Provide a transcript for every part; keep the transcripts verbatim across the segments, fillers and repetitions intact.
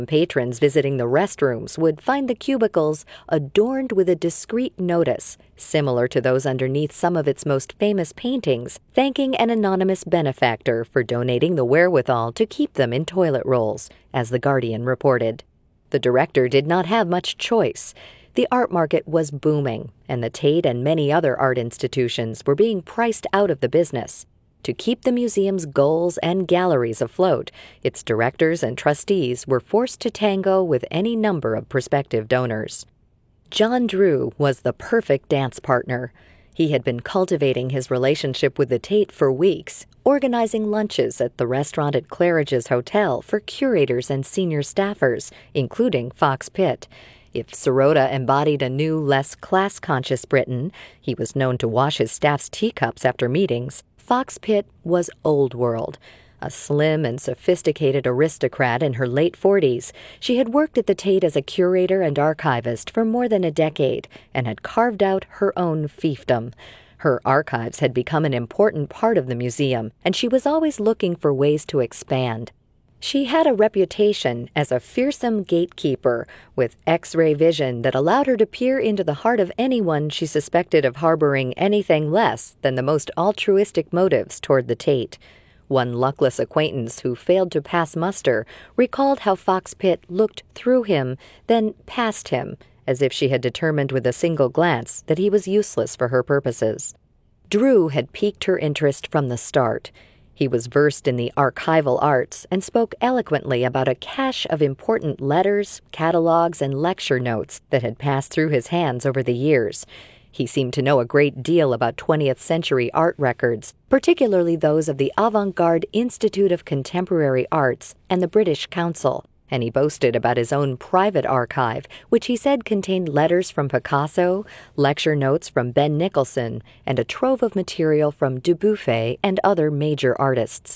Patrons visiting the restrooms would find the cubicles adorned with a discreet notice, similar to those underneath some of its most famous paintings, thanking an anonymous benefactor for donating the wherewithal to keep them in toilet rolls, as The Guardian reported. The director did not have much choice. The art market was booming, and the Tate and many other art institutions were being priced out of the business. To keep the museum's goals and galleries afloat, its directors and trustees were forced to tango with any number of prospective donors. John Drew was the perfect dance partner. He had been cultivating his relationship with the Tate for weeks, organizing lunches at the restaurant at Claridge's Hotel for curators and senior staffers, including Fox Pitt. If Sirota embodied a new, less class-conscious Britain, he was known to wash his staff's teacups after meetings. Fox Pitt was old world. A slim and sophisticated aristocrat in her late forties, she had worked at the Tate as a curator and archivist for more than a decade and had carved out her own fiefdom. Her archives had become an important part of the museum, and she was always looking for ways to expand. She had a reputation as a fearsome gatekeeper with X-ray vision that allowed her to peer into the heart of anyone she suspected of harboring anything less than the most altruistic motives toward the Tate. One luckless acquaintance who failed to pass muster recalled how Fox Pitt looked through him, then past him, as if she had determined with a single glance that he was useless for her purposes. Drew had piqued her interest from the start. He was versed in the archival arts and spoke eloquently about a cache of important letters, catalogs, and lecture notes that had passed through his hands over the years. He seemed to know a great deal about twentieth century art records, particularly those of the Avant-Garde Institute of Contemporary Arts and the British Council, and he boasted about his own private archive, which he said contained letters from Picasso, lecture notes from Ben Nicholson, and a trove of material from Dubuffet and other major artists.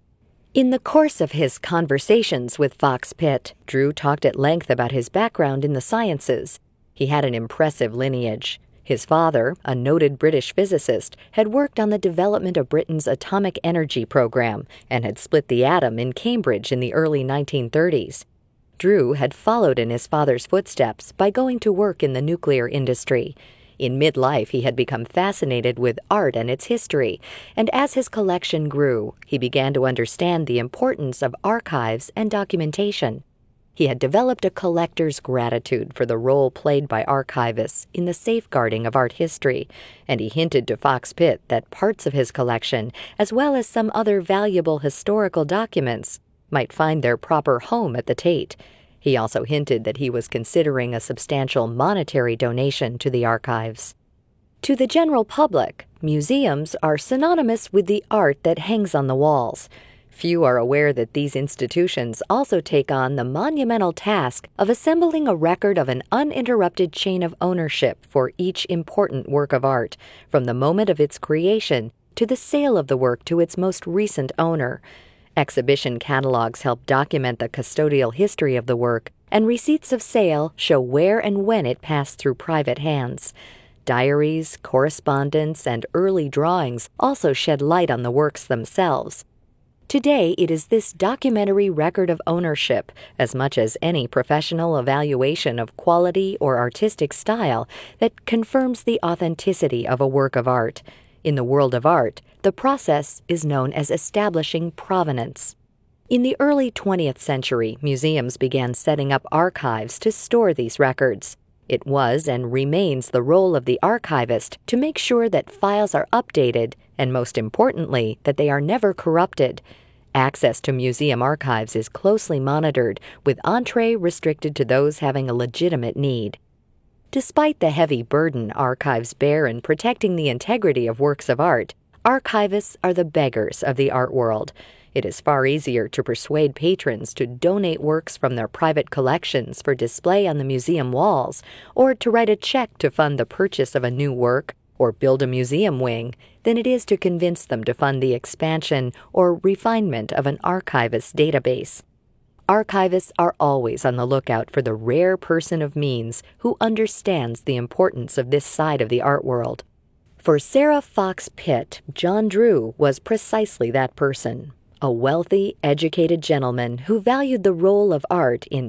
In the course of his conversations with Fox Pitt, Drew talked at length about his background in the sciences. He had an impressive lineage. His father, a noted British physicist, had worked on the development of Britain's atomic energy program and had split the atom in Cambridge in the early nineteen thirties. Drew had followed in his father's footsteps by going to work in the nuclear industry. In midlife, he had become fascinated with art and its history, and as his collection grew, he began to understand the importance of archives and documentation. He had developed a collector's gratitude for the role played by archivists in the safeguarding of art history, and he hinted to Fox Pitt that parts of his collection, as well as some other valuable historical documents, might find their proper home at the Tate. He also hinted that he was considering a substantial monetary donation to the archives. To the general public, museums are synonymous with the art that hangs on the walls. Few are aware that these institutions also take on the monumental task of assembling a record of an uninterrupted chain of ownership for each important work of art, from the moment of its creation to the sale of the work to its most recent owner. Exhibition catalogs help document the custodial history of the work, and receipts of sale show where and when it passed through private hands. Diaries, correspondence, and early drawings also shed light on the works themselves. Today, it is this documentary record of ownership, as much as any professional evaluation of quality or artistic style, that confirms the authenticity of a work of art. In the world of art, the process is known as establishing provenance. In the early twentieth century, museums began setting up archives to store these records. It was and remains the role of the archivist to make sure that files are updated and, most importantly, that they are never corrupted. Access to museum archives is closely monitored, with entree restricted to those having a legitimate need. Despite the heavy burden archives bear in protecting the integrity of works of art, archivists are the beggars of the art world. It is far easier to persuade patrons to donate works from their private collections for display on the museum walls, or to write a check to fund the purchase of a new work or build a museum wing, than it is to convince them to fund the expansion or refinement of an archivist's database. Archivists are always on the lookout for the rare person of means who understands the importance of this side of the art world. For Sarah Fox Pitt, John Drew was precisely that person. A wealthy, educated gentleman who valued the role of art in